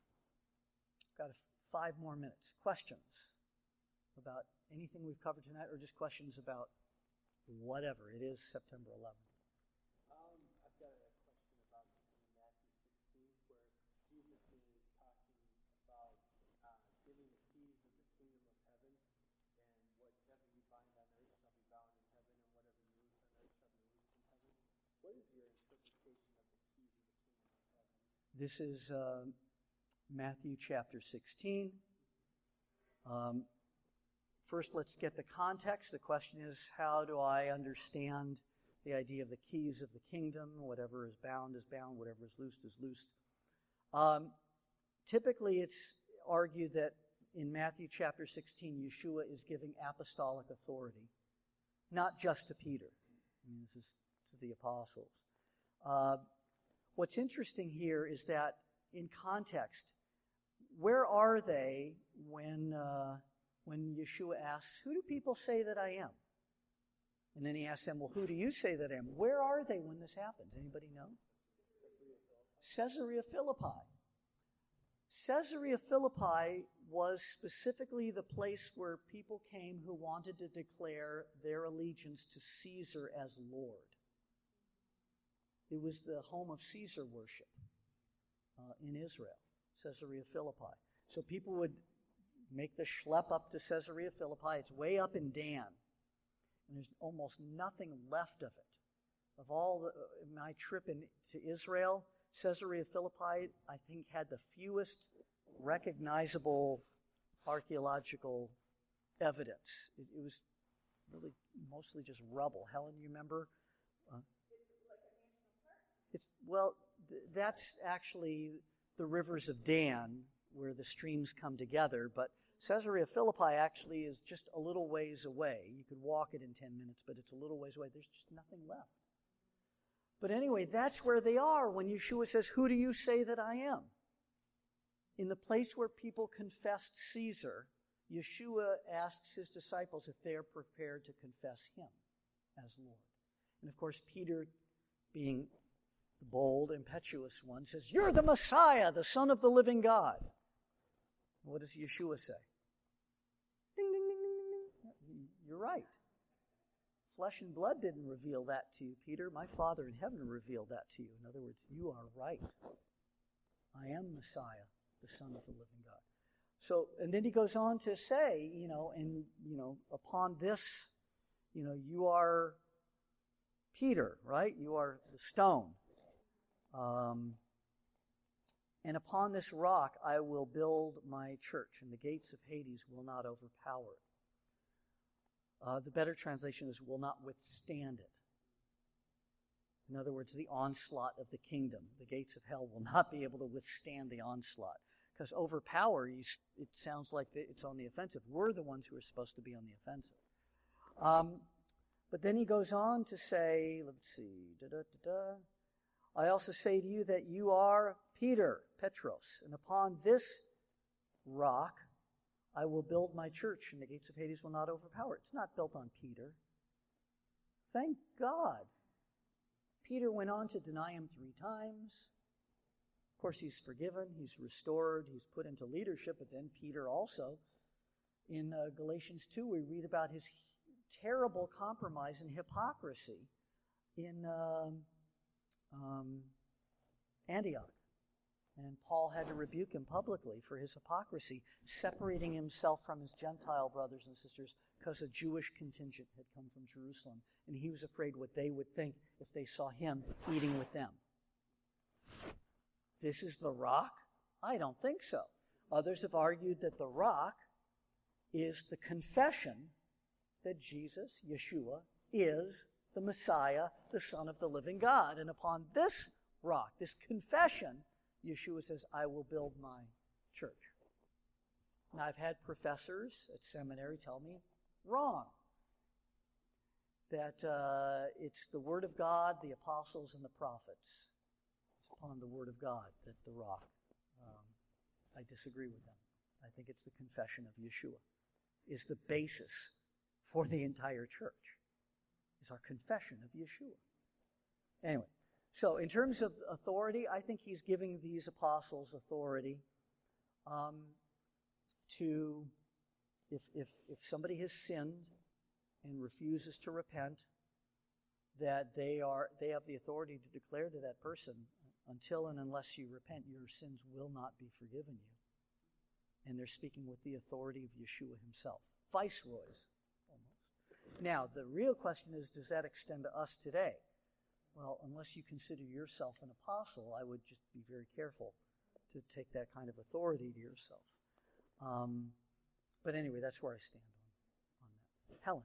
got a, five more minutes. Questions about anything we've covered tonight, or just questions about whatever it is, September eleventh? Um, I've got a question about something in Matthew sixteen, where Jesus is talking about uh, giving the keys of the kingdom of heaven, and whatever you bind on earth shall be bound in heaven, and whatever you loose on earth shall be loosed in heaven. What is your interpretation of the keys of the kingdom of heaven? This is uh, Matthew chapter sixteen. Um, First, let's get the context. The question is, how do I understand the idea of the keys of the kingdom? Whatever is bound is bound, whatever is loosed is loosed. Um, typically, it's argued that in Matthew chapter sixteen, Yeshua is giving apostolic authority, not just to Peter. I mean, this is to the apostles. Uh, what's interesting here is that in context, where are they when... Uh, When Yeshua asks, who do people say that I am? And then he asks them, well, who do you say that I am? Where are they when this happens? Anybody know? Caesarea Philippi. Caesarea Philippi was specifically the place where people came who wanted to declare their allegiance to Caesar as Lord. It was the home of Caesar worship uh, in Israel, Caesarea Philippi. So people would make the schlep up to Caesarea Philippi. It's way up in Dan. And there's almost nothing left of it. Of all the, uh, my trip in, to Israel, Caesarea Philippi, I think, had the fewest recognizable archaeological evidence. It, it was really mostly just rubble. Helen, you remember? Uh, it's, well, th- that's actually the rivers of Dan, where the streams come together, but Caesarea Philippi actually is just a little ways away. You could walk it in ten minutes, but it's a little ways away. There's just nothing left. But anyway, that's where they are when Yeshua says, who do you say that I am? In the place where people confessed Caesar, Yeshua asks his disciples if they're prepared to confess him as Lord. And of course, Peter, being the bold, impetuous one, says, you're the Messiah, the Son of the living God. What does Yeshua say? Ding, ding, ding, ding, ding. You're right. Flesh and blood didn't reveal that to you, Peter. My Father in heaven revealed that to you. In other words, you are right. I am Messiah, the Son of the living God. So, and then he goes on to say, you know, and, you know, upon this, you know, you are Peter, right? You are the stone. Um, and upon this rock I will build my church, and the gates of Hades will not overpower it. Uh, the better translation is will not withstand it. In other words, the onslaught of the kingdom. The gates of hell will not be able to withstand the onslaught. Because overpower, it sounds like it's on the offensive. We're the ones who are supposed to be on the offensive. Um, but then he goes on to say, let's see, da da da da. I also say to you that you are Peter, Petros, and upon this rock I will build my church, and the gates of Hades will not overpower it. It's not built on Peter. Thank God. Peter went on to deny him three times. Of course, he's forgiven, he's restored, he's put into leadership, but then Peter also, in uh, Galatians two, we read about his terrible compromise and hypocrisy in um, um, Antioch. And Paul had to rebuke him publicly for his hypocrisy, separating himself from his Gentile brothers and sisters because a Jewish contingent had come from Jerusalem. And he was afraid what they would think if they saw him eating with them. This is the rock? I don't think so. Others have argued that the rock is the confession that Jesus, Yeshua, is the Messiah, the Son of the living God. And upon this rock, this confession, Yeshua says, I will build my church. Now, I've had professors at seminary tell me, wrong. That uh, it's the Word of God, the apostles, and the prophets. It's upon the Word of God that the rock. Um, I disagree with them. I think it's the confession of Yeshua is the basis for the entire church. Is our confession of Yeshua. Anyway, so in terms of authority, I think he's giving these apostles authority um, to, if, if, if somebody has sinned and refuses to repent, that they are they have the authority to declare to that person, until and unless you repent, your sins will not be forgiven you. And they're speaking with the authority of Yeshua himself. Viceroys, almost. Now, the real question is, does that extend to us today? Well, unless you consider yourself an apostle, I would just be very careful to take that kind of authority to yourself. Um, but anyway, that's where I stand on, on that. Helen.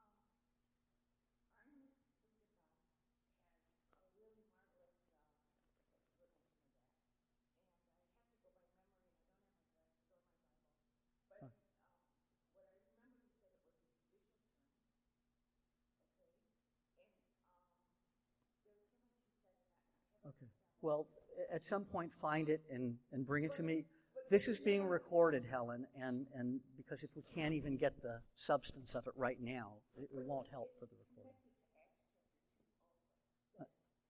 Okay. Well, at some point, find it and, and bring it to me. This is being recorded, Helen, and, and because if we can't even get the substance of it right now, it, it won't help for the recording. Uh,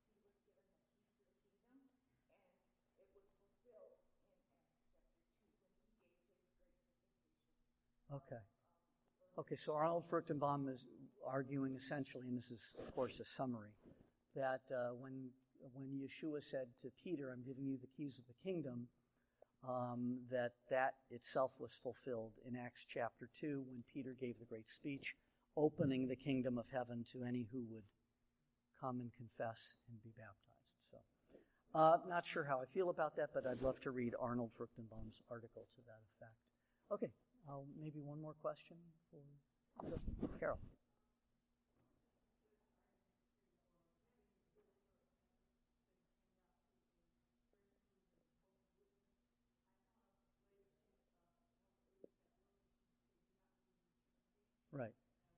okay. Okay, so Arnold Fruchtenbaum is arguing essentially, and this is, of course, a summary, that uh, when when Yeshua said to Peter, I'm giving you the keys of the kingdom, um, that that itself was fulfilled in Acts chapter two when Peter gave the great speech opening the kingdom of heaven to any who would come and confess and be baptized. So, uh, not sure how I feel about that, but I'd love to read Arnold Fruchtenbaum's article to that effect. Okay, uh, maybe one more question for Carol. Right.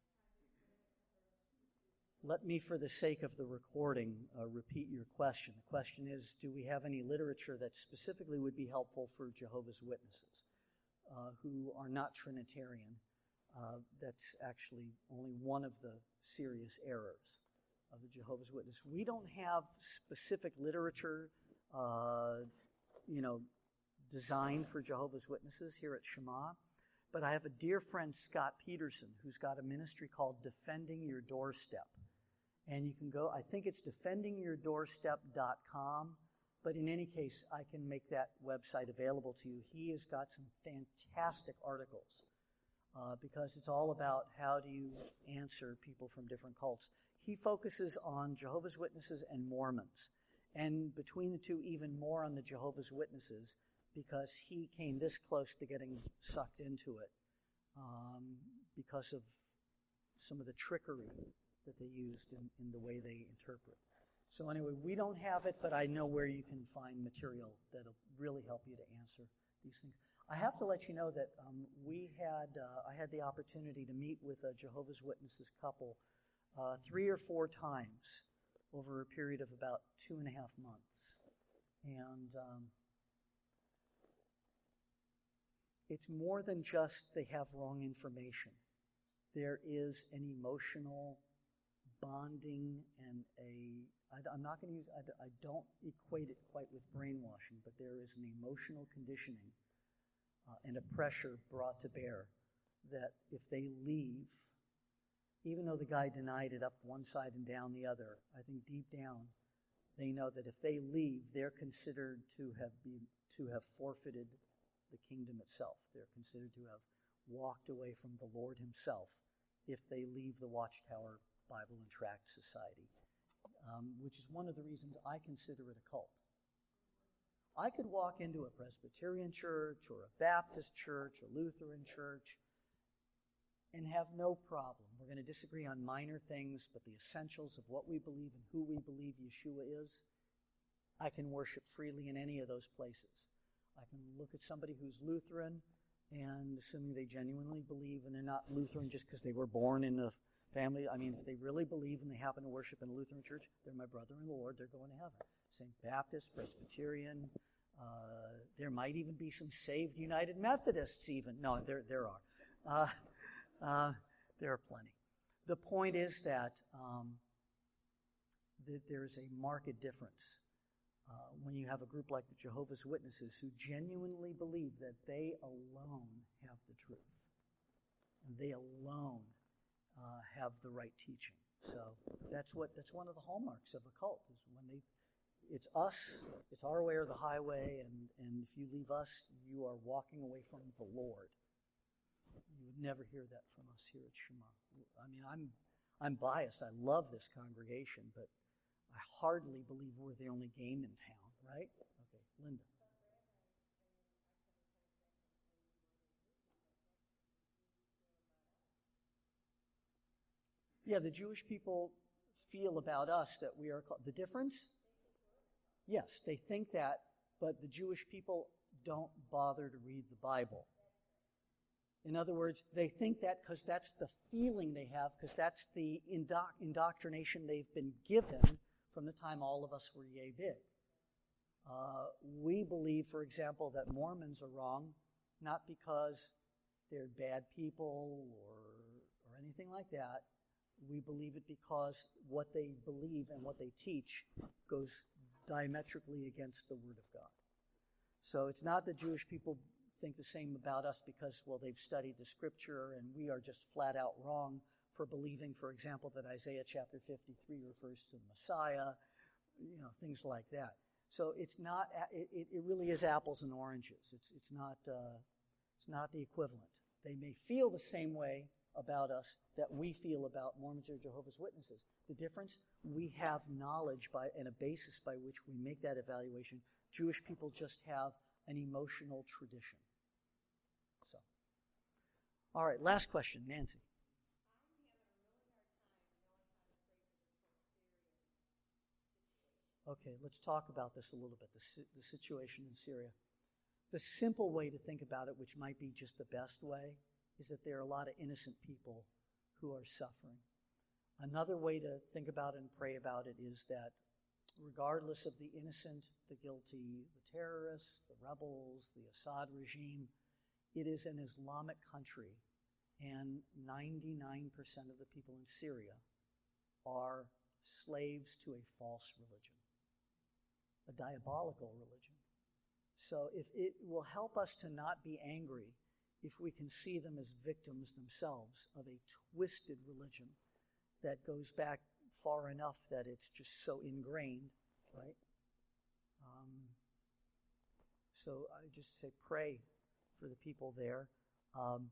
Let me, for the sake of the recording, uh, repeat your question. The question is, do we have any literature that specifically would be helpful for Jehovah's Witnesses uh, who are not Trinitarian? Uh, that's actually only one of the serious errors of the Jehovah's Witness. We don't have specific literature, uh, you know, designed for Jehovah's Witnesses here at Shema. But I have a dear friend, Scott Peterson, who's got a ministry called Defending Your Doorstep. And you can go, I think it's defending your doorstep dot com, But in any case, I can make that website available to you. He has got some fantastic articles uh, because it's all about how do you answer people from different cults. He focuses on Jehovah's Witnesses and Mormons, and between the two, even more on the Jehovah's Witnesses, because he came this close to getting sucked into it um, because of some of the trickery that they used in, in the way they interpret. So anyway, we don't have it, but I know where you can find material that'll really help you to answer these things. I have to let you know that um, we had uh, I had the opportunity to meet with a Jehovah's Witnesses couple uh, three or four times over a period of about two and a half months, and um, it's more than just they have wrong information. There is an emotional bonding and a I, I'm not going to use, I, I don't equate it quite with brainwashing, but there is an emotional conditioning uh, and a pressure brought to bear that if they leave, even though the guy denied it up one side and down the other, I think deep down they know that if they leave, they're considered to have be, to have forfeited the kingdom itself. They're considered to have walked away from the Lord himself if they leave the Watchtower Bible and Tract Society. Um, which is one of the reasons I consider it a cult. I could walk into a Presbyterian church or a Baptist church or Lutheran church and have no problem. We're going to disagree on minor things, but the essentials of what we believe and who we believe Yeshua is, I can worship freely in any of those places. I can look at somebody who's Lutheran and assuming they genuinely believe, and they're not Lutheran just because they were born in a family, I mean, if they really believe and they happen to worship in a Lutheran church, they're my brother in the Lord, they're going to heaven. Saint Baptist, Presbyterian, uh, there might even be some saved United Methodists even. No, there there are. Uh, uh, there are plenty. The point is that, um, that there is a marked difference uh, when you have a group like the Jehovah's Witnesses who genuinely believe that they alone have the truth. And they alone Uh, have the right teaching. So that's what that's one of the hallmarks of a cult is when they it's us, it's our way or the highway, and, and if you leave us, you are walking away from the Lord. You would never hear that from us here at Shema. I mean, I'm I'm biased. I love this congregation, but I hardly believe we're the only game in town, right? Okay, Linda. Yeah, the Jewish people feel about us that we are called. The difference? Yes, they think that, but the Jewish people don't bother to read the Bible. In other words, they think that because that's the feeling they have, because that's the indo- indoctrination they've been given from the time all of us were yay big. Uh, we believe, for example, that Mormons are wrong, not because they're bad people or or anything like that. We believe it because what they believe and what they teach goes diametrically against the Word of God. So it's not that Jewish people think the same about us because, well, they've studied the Scripture and we are just flat out wrong for believing, for example, that Isaiah chapter fifty-three refers to Messiah, you know, things like that. So it's not, it, it really is apples and oranges. It's, it's not, uh, it's not the equivalent. They may feel the same way about us that we feel about Mormons or Jehovah's Witnesses. The difference, we have knowledge by and a basis by which we make that evaluation. Jewish people just have an emotional tradition. So, all right, last question, Nancy. Okay, let's talk about this a little bit, the, the situation in Syria. The simple way to think about it, which might be just the best way, is that there are a lot of innocent people who are suffering. Another way to think about it and pray about it is that regardless of the innocent, the guilty, the terrorists, the rebels, the Assad regime, it is an Islamic country, and ninety-nine percent of the people in Syria are slaves to a false religion, a diabolical religion. So if it will help us to not be angry if we can see them as victims themselves of a twisted religion that goes back far enough that it's just so ingrained, right? Um, so I just say pray for the people there. Um,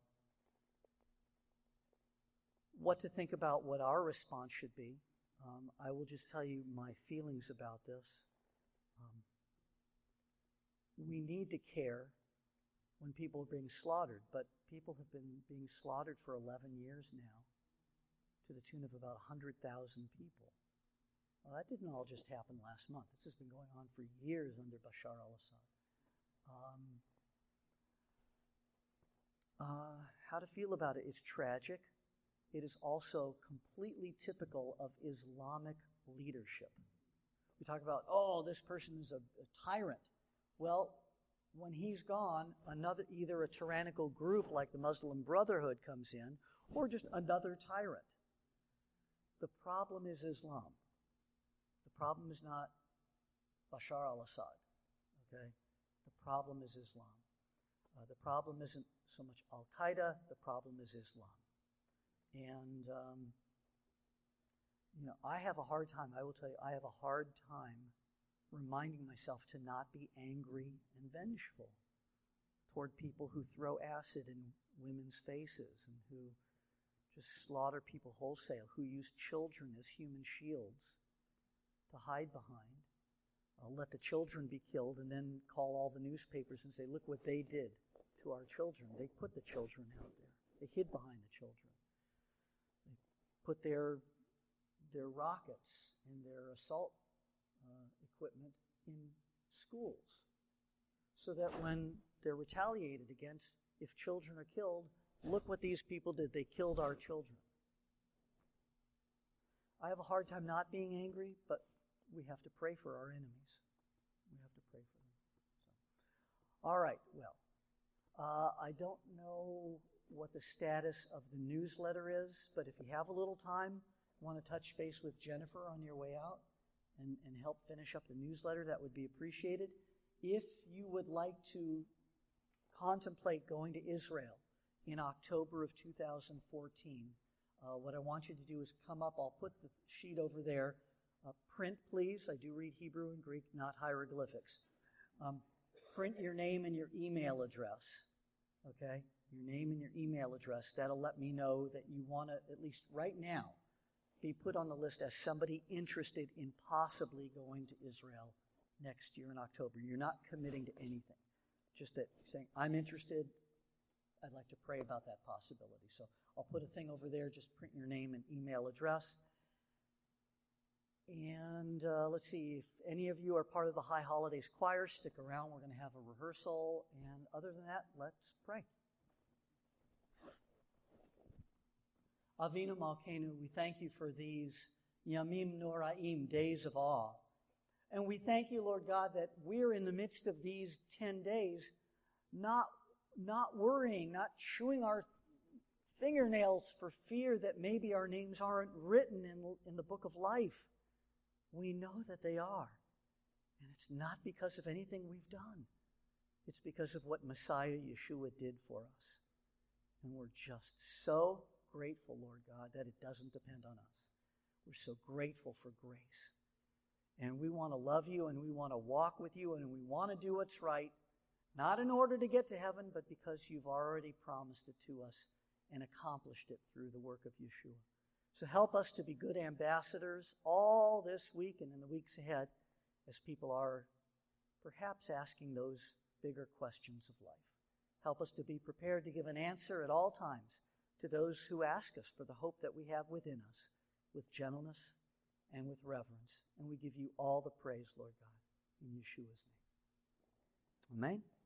what to think about what our response should be. Um, I will just tell you my feelings about this. Um, we need to care when people are being slaughtered, but people have been being slaughtered for eleven years now to the tune of about one hundred thousand people. Well, that didn't all just happen last month. This has been going on for years under Bashar al-Assad. Um, uh, how to feel about it? It's tragic. It is also completely typical of Islamic leadership. We talk about, oh, this person is a, a tyrant. Well, when he's gone, another either a tyrannical group like the Muslim Brotherhood comes in, or just another tyrant. The problem is Islam. The problem is not Bashar al-Assad. Okay? The problem is Islam. Uh, the problem isn't so much Al-Qaeda. The problem is Islam. And, um, you know, I have a hard time, I will tell you, I have a hard time reminding myself to not be angry and vengeful toward people who throw acid in women's faces and who just slaughter people wholesale, who use children as human shields to hide behind. Uh, let the children be killed and then call all the newspapers and say, look what they did to our children. They put the children out there. They hid behind the children. They put their, their rockets and their assault uh, equipment in schools so that when they're retaliated against, if children are killed, look what these people did. They killed our children. I have a hard time not being angry, but we have to pray for our enemies. We have to pray for them. So. All right, well, uh, I don't know what the status of the newsletter is, but if you have a little time, want to touch base with Jennifer on your way out and, and help finish up the newsletter, that would be appreciated. If you would like to contemplate going to Israel in October of two thousand fourteen, uh, what I want you to do is come up. I'll put the sheet over there. Uh, print, please. I do read Hebrew and Greek, not hieroglyphics. Um, print your name and your email address, okay? Your name and your email address. That'll let me know that you want to, at least right now, be put on the list as somebody interested in possibly going to Israel next year in October. You're not committing to anything. Just that saying, I'm interested, I'd like to pray about that possibility. So I'll put a thing over there, just print your name and email address. And uh, let's see, if any of you are part of the High Holidays Choir, stick around. We're going to have a rehearsal. And other than that, let's pray. Avinu Malkeinu, we thank you for these Yamim Noraim, days of awe. And we thank you, Lord God, that we're in the midst of these ten days not, not worrying, not chewing our fingernails for fear that maybe our names aren't written in, in the book of life. We know that they are. And it's not because of anything we've done. It's because of what Messiah Yeshua did for us. And we're just so grateful, Lord God, that it doesn't depend on us. We're so grateful for grace. And we want to love you and we want to walk with you and we want to do what's right, not in order to get to heaven, but because you've already promised it to us and accomplished it through the work of Yeshua. So help us to be good ambassadors all this week and in the weeks ahead as people are perhaps asking those bigger questions of life. Help us to be prepared to give an answer at all times to those who ask us for the hope that we have within us, with gentleness and with reverence. And we give you all the praise, Lord God, in Yeshua's name. Amen.